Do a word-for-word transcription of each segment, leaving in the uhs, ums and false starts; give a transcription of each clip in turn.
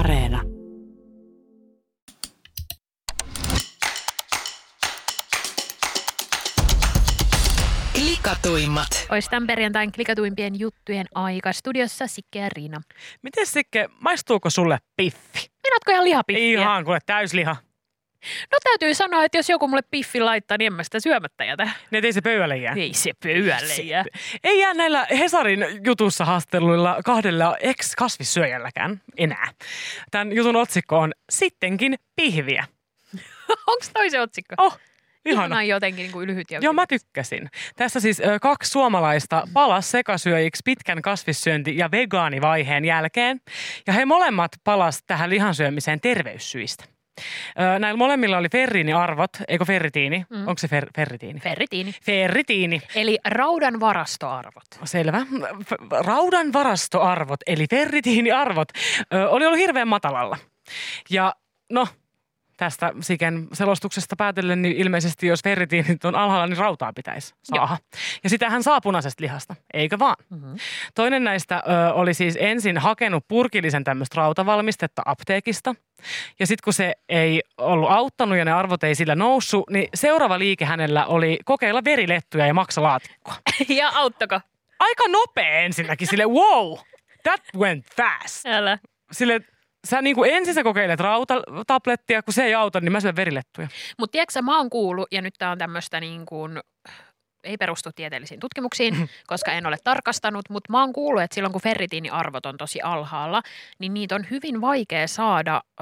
Areena. Klikatuimmat. Ois tämän perjantain klikatuimpien juttujen aika. Studiossa Sikke ja Riina. Miten Sikke, maistuuko sulle piffi? Minätkö ihan lihapiffiä? Ihan, kuule täysliha. No täytyy sanoa, että jos joku mulle piffi laittaa, niin en mä sitä syömättä jätä. Ne ei se pöydälle jää. Ei se pöydälle jää. Ei jää näillä Hesarin jutussa haasteluilla kahdella ex-kasvissyöjälläkään enää. Tämän jutun otsikko on Sittenkin pihviä. Onks toi se otsikko? Oh, ihana. Ihana jotenkin niin kuin lyhyt ja Joo, mä tykkäsin. Tässä siis ö, kaksi suomalaista palas sekasyöjiksi pitkän kasvissyönti- ja vegaanivaiheen jälkeen. Ja he molemmat palas tähän lihansyömiseen terveyssyistä. Ö, näillä molemmilla oli ferriiniarvot, eikö ferritiini? Mm. Onko se fer- ferritiini? Ferritiini. Ferritiini. Eli raudan varastoarvot. Selvä. Raudan varastoarvot, eli ferritiiniarvot, ö, oli ollut hirveän matalalla. Ja no, tästä Siken selostuksesta päätellen, niin ilmeisesti jos ferritiinit on alhaalla, niin rautaa pitäisi saada. Joo. Ja sitähän saa punaisesta lihasta, eikö vaan? Mm-hmm. Toinen näistä ö, oli siis ensin hakenut purkillisen tämmöistä rautavalmistetta apteekista. Ja sitten kun se ei ollut auttanut ja ne arvot ei sillä noussut, niin seuraava liike hänellä oli kokeilla verilettuja ja maksalaatikkoa. Ja auttako? Aika nopea ensinnäkin, sille wow, that went fast. Älä. Sille sä niin kuin ensin sä kokeilet rautatablettia, kun se ei auta, niin mä syön verilettuja. Mutta tiedätkö sä, mä oon kuullut, ja nyt tää on tämmöistä niin kuin, ei perustu tieteellisiin tutkimuksiin, koska en ole tarkastanut, mutta mä oon kuullut, että silloin kun ferritiiniarvot on tosi alhaalla, niin niitä on hyvin vaikea saada ö,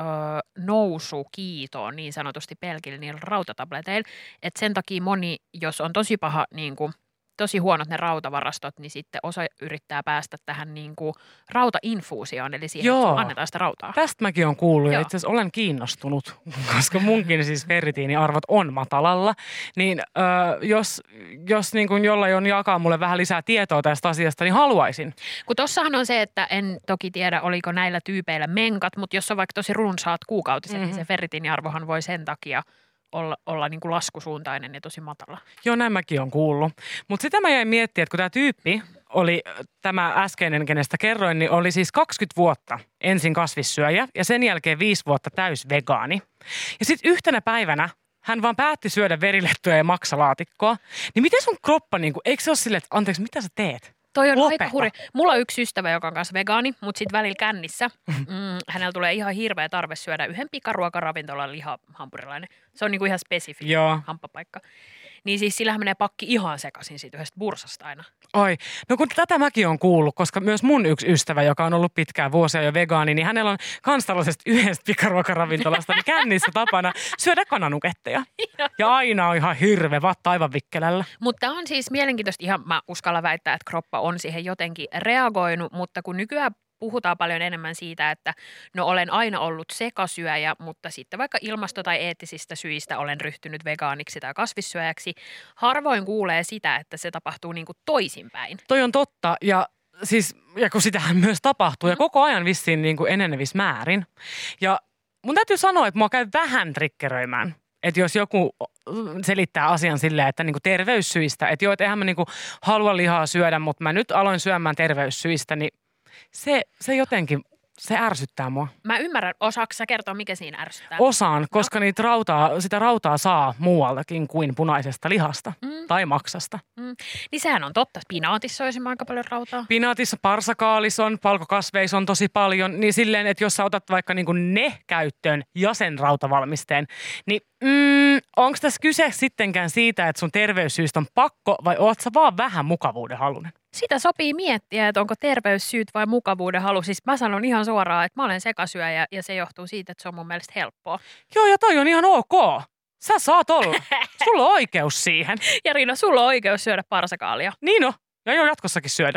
nousu kiitoon niin sanotusti pelkillä niillä rautatableteilla. Että sen takia moni, jos on tosi paha niin kuin, tosi huonot ne rautavarastot, niin sitten osa yrittää päästä tähän niin kuin rautainfuusioon, eli siihen, Joo. että annetaan sitä rautaa. Tästä mäkin olen kuullut ja Joo. itse asiassa olen kiinnostunut, koska munkin siis ferritiiniarvot on matalalla. Niin ö, jos, jos niin kuin jollain on jakaa mulle vähän lisää tietoa tästä asiasta, niin haluaisin. Kun tossahan on se, että en toki tiedä, oliko näillä tyypeillä menkat, mutta jos on vaikka tosi runsaat kuukautiset, mm-hmm. niin se ferritiiniarvohan voi sen takia olla, olla niin kuin laskusuuntainen ja tosi matala. Joo, näin mäkin olen kuullut. Mutta sitä mä jäin miettimään, että kun tämä tyyppi oli tämä äskeinen, kenestä kerroin, niin oli siis kaksikymmentä vuotta ensin kasvissyöjä ja sen jälkeen viisi vuotta täysvegaani. Ja sitten yhtenä päivänä hän vaan päätti syödä verilettuja ja maksalaatikkoa. Niin miten sun kroppa, niin kuin, eikö se ole silleen, että anteeksi, mitä sä teet? Toi on Lopeta. aika hurja. Mulla on yksi ystävä, joka on kanssa vegaani, mutta sitten välillä kännissä. Mm, hänellä tulee ihan hirveä tarve syödä yhden pikaruokaravintolan lihahampurilainen. Se on niinku ihan spesifi Joo. hamppapaikka. Niin siis sillähän menee pakki ihan sekaisin siitä yhdestä bursasta aina. Oi, no kun tätä mäkin on kuullut, koska myös mun yksi ystävä, joka on ollut pitkään vuosia jo vegaani, niin hänellä on kans tällaisesta yhdestä pikaruokaravintolasta niin kännissä tapana syödä kananuketteja. Ja aina on ihan hirveä vatta aivan vikkelällä. Mutta on siis mielenkiintoista, ihan mä uskallan väittää, että kroppa on siihen jotenkin reagoinut, mutta kun nykyään puhutaan paljon enemmän siitä, että no olen aina ollut sekasyöjä, mutta sitten vaikka ilmasto- tai eettisistä syistä olen ryhtynyt vegaaniksi tai kasvissyöjäksi. Harvoin kuulee sitä, että se tapahtuu niin kuin toisinpäin. Toi on totta ja siis, ja kun sitähän myös tapahtuu ja koko ajan vissiin niin kuin enenevissä määrin. Ja mun täytyy sanoa, että mua käy vähän triggeröimään. Että jos joku selittää asian silleen, että niinku terveyssyistä, että joo, että eihän mä niinku halua lihaa syödä, mutta mä nyt aloin syömään terveyssyistä, niin se, se jotenkin, se ärsyttää mua. Mä ymmärrän, osaatko sä kertoa, mikä siinä ärsyttää? Osaan, koska niitä rautaa, sitä rautaa saa muualtakin kuin punaisesta lihasta mm. tai maksasta. Mm. Niin sehän on totta. Pinaatissa olisi aika paljon rautaa. Pinaatissa, parsakaalissa on, palkokasveissa on tosi paljon. Niin silleen, että jos sä otat vaikka niinku ne käyttöön ja sen rautavalmisteen, niin mm, onko tässä kyse sittenkään siitä, että sun terveyssyistä on pakko vai oot sä vaan vähän mukavuuden halunen? Sitä sopii miettiä, että onko terveyssyyt vai mukavuuden halu. Siis mä sanon ihan suoraan, että mä olen sekasyöjä ja se johtuu siitä, että se on mun mielestä helppoa. Joo, ja toi on ihan ok. Sä saat olla. Sulla on oikeus siihen. Ja Riina, sulla on oikeus syödä parsakaalia. Niin on. Ja joo, jatkossakin syödä.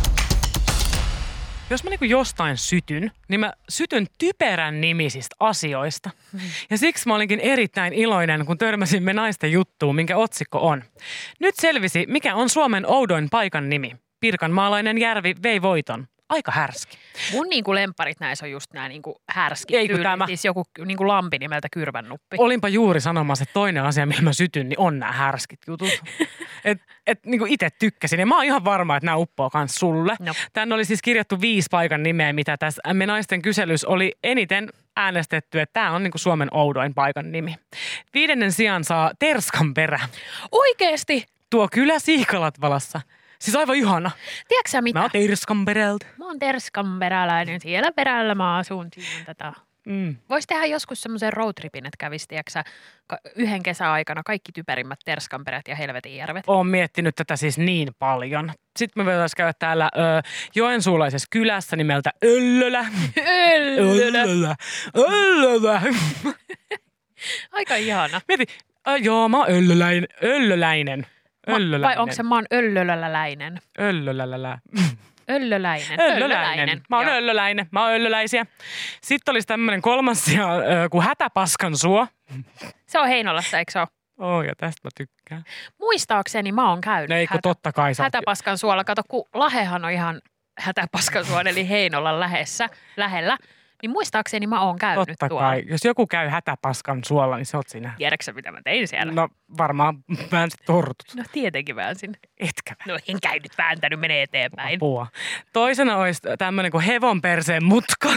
Jos mä niinku jostain sytyn, niin mä sytyn typerän nimisistä asioista. Mm. Ja siksi mä olinkin erittäin iloinen, kun törmäsimme naisten juttuun, minkä otsikko on. Nyt selvisi, mikä on Suomen oudoin paikan nimi. Pirkanmaalainen järvi vei voiton. aika härski. Mun niinku lemparit näissä on just nämä niinku härskit Ei, kun tyylit, tämä- siis joku niinku lampi nimeltä Kyrvännuppi. Olinpa juuri sanomassa, että toinen asia, millä mä sytyn, niin on nämä härskit jutut. Et, et niin kuin itse tykkäsin. Ja mä oon ihan varma, että nämä uppoo kans sulle. No. Tänne oli siis kirjattu viisi paikan nimeä, mitä tässä Me naisten kyselys oli eniten äänestetty, että tämä on niin kuin Suomen oudoin paikan nimi. Viidennen sijaan saa Terskanperä. Oikeesti? Tuo kylä Siikalatvalassa. Siis aivan ihana. Tiedätkö sä mitä? Mä oon Terskanperältä. Mä oon Terskanperäläinen. Siellä perällä mä asun. Siinä on tätä. Mm. Voisi tehdä joskus semmoisen roadtripin, että kävisi, tiedätkö sä, ka- yhden kesäaikana kaikki typerimmät Terskanperät ja Helvetinjärvet. Oon miettinyt tätä siis niin paljon. Sitten me voitaisiin käydä täällä ö, joensuulaisessa kylässä nimeltä Öllölä. Öllölä. Öllölä. Öllölä. Aika ihana. Mieti, ö, joo, mä oon öllöläinen. Öllöläinen. Ma- Öllöläinen. vai onko se mä oon öllöläläinen? Öllölälälä. Öllöläinen. Öllöläinen. Mä oon Joo. öllöläinen. Mä oon öllöläisiä. Sitten olisi tämmöinen kolmas sija, ö, kuin Hätäpaskan suo. Se on Heinolassa, eikö se ole? Oh, ja tästä mä tykkään. Muistaakseni mä oon käynyt No ei, kun hätä, totta kai sä oot- Hätäpaskan suolla. Kato, kun Lahehan on ihan Hätäpaskan suon, eli Heinolan lähessä, lähellä. Niin muistaakseni mä oon käynyt Totta tuolla. kai. Jos joku käy Hätäpaskan suolla, niin se oot sinä. Tiedätkö sä, mitä mä tein siellä? No varmaan väänsit tortut. No tietenkin väänsin. Etkä No en käynyt vääntänyt, mene eteenpäin. apua. Toisena olisi tämmöinen kuin hevonperseen mutka,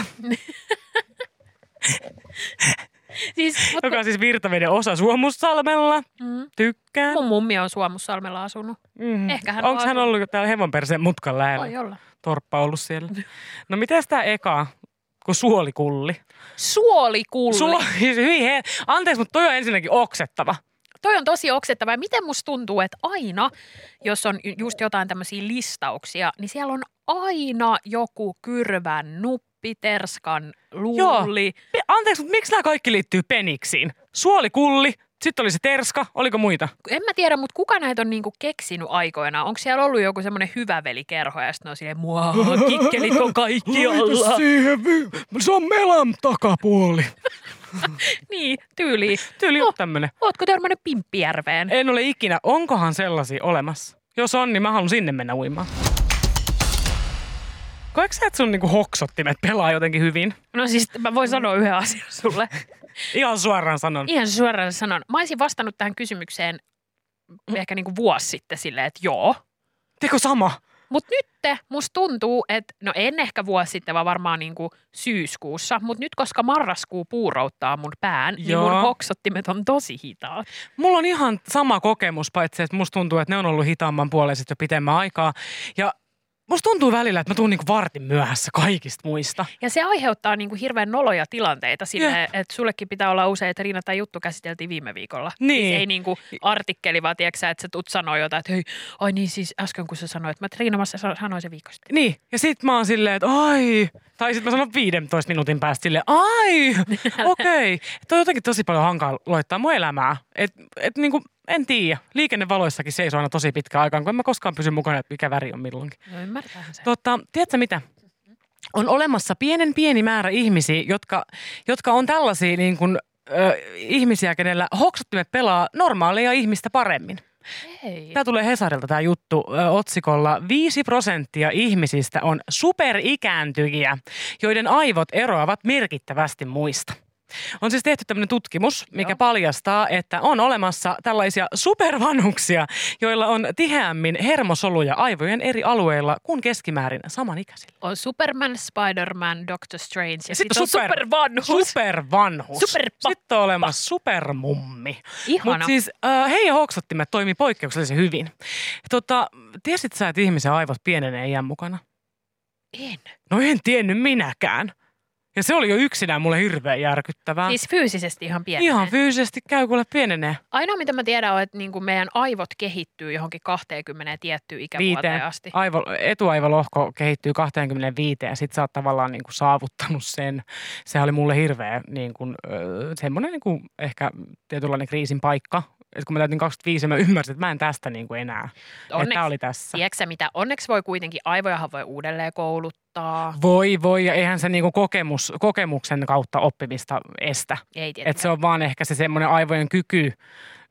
Siis, mut, joka on siis virtaveden osa Suomussalmella. mm, Tykkään. mun mummi on Suomussalmella asunut. Mm-hmm. Ehkä hän on Onko hän asunut. ollut täällä hevonperseen mutkan lähellä? Voi olla. Torppa ollut siellä. No mitäs tää eka, kun suolikulli? Suolikulli. Suo, hyi he, anteeksi, mutta toi on ensinnäkin oksettava. Toi on tosi oksettava. Ja miten musta tuntuu, että aina, jos on just jotain tämmöisiä listauksia, niin siellä on aina joku kyrvän nuppi, terskan luuli. Pe- Anteeksi, mutta miksi nämä kaikki liittyy peniksiin? Suolikulli, sitten oli se terska, oliko muita? En mä tiedä, mutta kuka näitä on niinku keksinyt aikoinaan? Onko siellä ollut joku semmoinen hyvä velikerho ja sitten on silleen, mua, kikkelit on kaikki alla. Siihen, vi- se on melan takapuoli. Niin, tyyli. Tyyli Oh. on tämmönen. Ootko törmännyt Pimppijärveen? En ole ikinä. Onkohan sellaisia olemassa? Jos on, niin mä haluan sinne mennä uimaan. Koetko sä, että sun niinku hoksottimet pelaa jotenkin hyvin? No siis mä voin sanoa yhden asian sulle. Ihan suoraan sanon. Ihan suoraan sanon. Mä olisin vastannut tähän kysymykseen ehkä niinku vuosi sitten silleen, että joo. Teko sama? Mutta nyt musta tuntuu, että no en ehkä vuosi sitten, vaan varmaan niinku syyskuussa. Mutta nyt koska marraskuu puurouttaa mun pään, Joo. niin mun hoksottimet on tosi hitaat. Mulla on ihan sama kokemus, paitsi että musta tuntuu, että ne on ollut hitaamman puoleiset jo pitemmän aikaa. Ja musta tuntuu välillä, että mä tuun niinku vartin myöhässä kaikista muista. Ja se aiheuttaa niinku hirveän noloja tilanteita sille, että sullekin pitää olla usein, että Riina, tämä juttu käsiteltiin viime viikolla. Niin. Siis ei niinku artikkeli, vaan tiedätkö sä, että sä tuut sanoa jotain, että hei, ai niin siis äsken kun sä sanoit, mä Riina mä sa- sanoin se viikko sitten. Niin, ja sit mä oon silleen, että ai. Tai sit mä sanon viidentoista minuutin päästä silleen, ai, okei. Okay. Toi on jotenkin tosi paljon hankaloittaa mun elämää. Et, et niinku, en tiedä. Liikennevaloissakin seisoo aina tosi pitkä aikaan, kun en mä koskaan pysy mukana, että mikä väri on milloinkin. No ymmärtäähän se. Totta, tiedätkö mitä? On olemassa pienen pieni määrä ihmisiä, jotka, jotka on tällaisia niin kuin, ö, ihmisiä, kenellä hoksottimet pelaa normaalia ihmistä paremmin. Hei. Tämä tulee Hesarilta tämä juttu ö, otsikolla viisi prosenttia ihmisistä on superikääntyjiä, joiden aivot eroavat merkittävästi muista. On siis tehty tämmöinen tutkimus, mikä Joo. paljastaa, että on olemassa tällaisia supervanhuksia, joilla on tiheämmin hermosoluja aivojen eri alueilla kuin keskimäärin samanikäisillä. On Superman, Spider-Man, Doctor Strange ja, Ja sitten sit on super- supervanhus. Supervanhus. Superpa- Sitten on olemassa supermummi. Ihana. Mutta siis äh, heidän hoksottimet toimii poikkeuksellisen hyvin. Tota, tiesit sä, että ihmisen aivot pienenee iän mukana? En. No en tiennyt minäkään. Ja se oli jo yksinään mulle hirveän järkyttävää. Siis fyysisesti ihan pieni. Ihan fyysisesti käy, kuule pienenee. Ainoa, mitä mä tiedän, on, että niinku meidän aivot kehittyy johonkin kaksikymmentä tiettyyn ikävuoteen Viiteen. asti. Aivo, etuaivolohko kehittyy kaksikymmentäviisi ja sit sä oot tavallaan niin kuin saavuttanut sen. Se oli mulle hirveä niin kuin, öö, semmoinen niin kuin ehkä tietynlainen kriisin paikka. Et kun mä täytin kaksikymmentäviisi, mä ymmärsin, että mä en tästä niin kuin enää. Että tää oli tässä. Tiedätkö sä mitä? Onneksi voi kuitenkin, aivojahan voi uudelleen kouluttaa. Voi, voi, ja eihän se niinku kokemus, kokemuksen kautta oppimista estä. Ei Et tietenkään. se on vaan ehkä se semmoinen aivojen kyky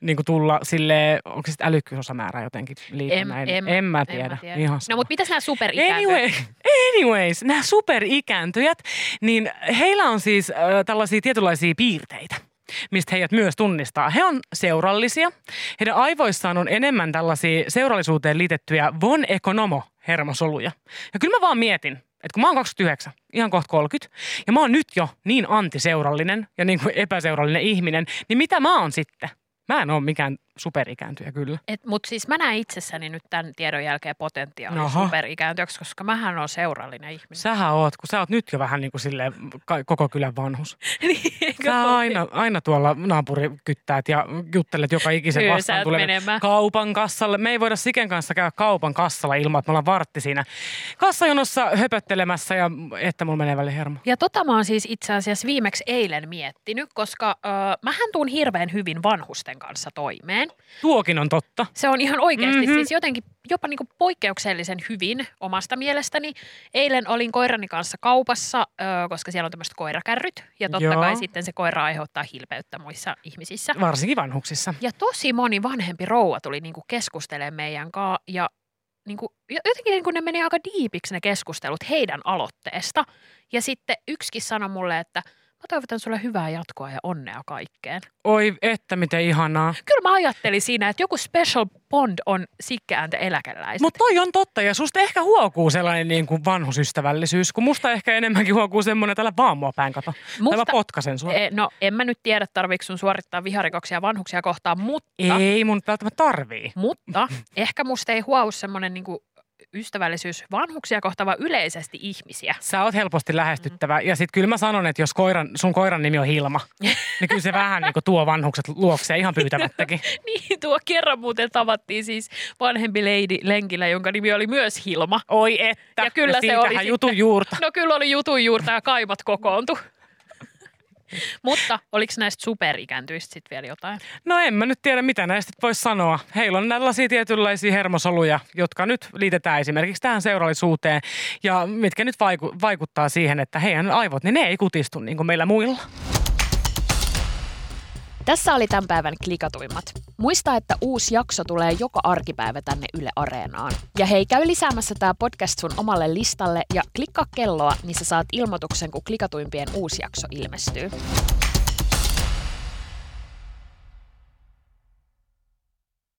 niin kuin tulla silleen, onko se sitten älykkyysosamäärä jotenkin liitännäin? En, en, en mä en tiedä. mä tiedä. Ihan No mutta mitäs nämä superikääntyjät? Anyway, anyways, nämä superikääntyjät, niin heillä on siis äh, tällaisia tietynlaisia piirteitä, mistä heidät myös tunnistaa. He on seurallisia. Heidän aivoissaan on enemmän tällaisia seurallisuuteen liitettyjä von economo-hermosoluja. Ja kyllä mä vaan mietin, että kun mä oon kaksikymmentäyhdeksän, ihan kohta kolmekymmentä, ja mä oon nyt jo niin antiseurallinen ja niin kuin epäseurallinen ihminen, niin mitä mä oon sitten? Mä en ole mikään superikääntyjä kyllä. Mutta siis mä näen itsessäni nyt tämän tiedon jälkeen potentiaalia Aha. superikääntyjäksi, koska mähän on seurallinen ihminen. Sähän oot, kun sä oot nyt jo vähän niin kuin silleen ka- koko kylän vanhus. Niin, Sä aina, aina tuolla naapurikyttäät ja juttelet joka ikisen Kyllä, vastaan sä et tulevan menemään. kaupan kassalle. Me ei voida Siken kanssa käydä kaupan kassalla ilman, että me ollaan vartti siinä kassajonossa höpöttelemässä ja että mulla menee väliin hermo. Ja tota mä oon siis itse asiassa viimeksi eilen miettinyt, koska ö, mähän tuun hirveän hyvin vanhusten kanssa toimeen. Tuokin on totta. Se on ihan oikeasti Mhm. siis jotenkin jopa niinku poikkeuksellisen hyvin omasta mielestäni. Eilen olin koirani kanssa kaupassa, ö, koska siellä on tämmöiset koirakärryt. Ja totta Joo. kai sitten se koira aiheuttaa hilpeyttä muissa ihmisissä. Varsinkin vanhuksissa. Ja tosi moni vanhempi rouva tuli niinku keskustelemaan meidän kanssa ja niinku, jotenkin niinku ne meni aika diipiksi ne keskustelut heidän aloitteesta. Ja sitten yksikin sanoi mulle, että mä toivotan sulle hyvää jatkoa ja onnea kaikkeen. Oi, että miten ihanaa. Kyllä mä ajattelin siinä, että joku special bond on sikkääntä eläkeläiset. Mutta toi on totta ja susta ehkä huokuu sellainen niin kuin vanhusystävällisyys, kun musta ehkä enemmänkin huokuu semmoinen, tällä vaan mua päin kato. Tai mä potkasen sua. E, no en mä nyt tiedä, tarviiko sun suorittaa viharikoksia vanhuksia kohtaan, mutta, Ei mun välttämättä tarvii. mutta ehkä musta ei huou semmoinen niinku ystävällisyys vanhuksia kohtaan, vaan yleisesti ihmisiä. Sä oot helposti lähestyttävä. Ja sit kyllä mä sanon, että jos koiran, sun koiran nimi on Hilma, niin kyllä se vähän niin kuin tuo vanhukset luokseen ihan pyytämättäkin. Niin, tuo kerran muuten tavattiin siis vanhempi lady lenkillä, jonka nimi oli myös Hilma. Oi että. Ja kyllä se siitähän oli jutun sitten- juurta. No kyllä oli jutun juurta ja kaimat kokoontu. Mutta oliko näistä superikääntyistä sitten vielä jotain? No en mä nyt tiedä, mitä näistä voisi sanoa. Heillä on tällaisia tietynlaisia hermosoluja, jotka nyt liitetään esimerkiksi tähän seurallisuuteen ja mitkä nyt vaiku- vaikuttaa siihen, että heidän aivot, niin ne ei kutistu niin kuin meillä muilla. Tässä oli tämän päivän klikatuimmat. Muista, että uusi jakso tulee joka arkipäivä tänne Yle Areenaan. Ja hei, käy lisäämässä tämä podcast sun omalle listalle ja klikkaa kelloa, niin sä saat ilmoituksen, kun klikatuimpien uusi jakso ilmestyy.